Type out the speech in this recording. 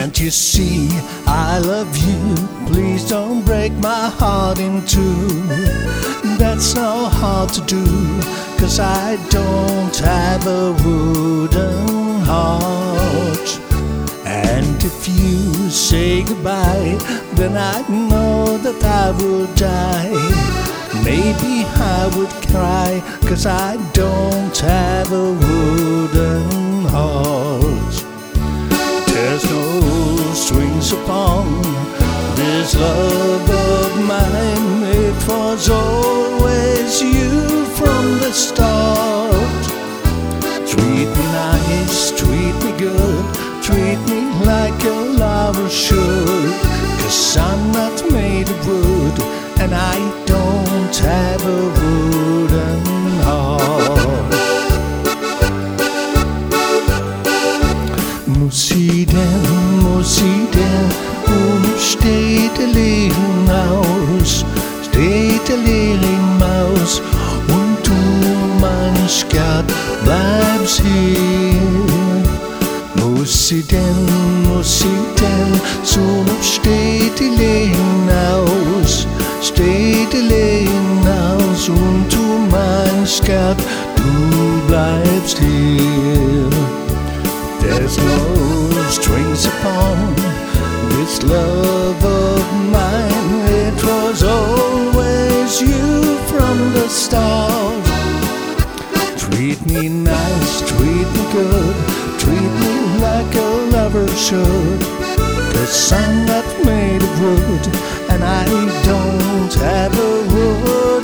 Can't you see I love you? Please don't break my heart in two. That's so hard to do, 'cause I don't have a wooden heart. And if you say goodbye, then I know that I will die. Maybe I would cry, 'cause I don't have a wooden heart. There's no strings upon this love of mine. It was always you from the start. Treat me nice, treat me good, treat me like a lover should. 'Cause I'm not made of wood, and I don't have a wooden heart. Musiden, steht der leeren Haus, steht der leeren Maus, und du, mein Skat, bleibst hier. Musiden, steht die leeren Haus, steht der leeren Haus, und du, mein Skat, du bleibst hier. There's no strings upon this love of mine. It was always you from the start. Treat me nice, treat me good, treat me like a lover should. 'Cause I'm not made of wood, and I don't have a wood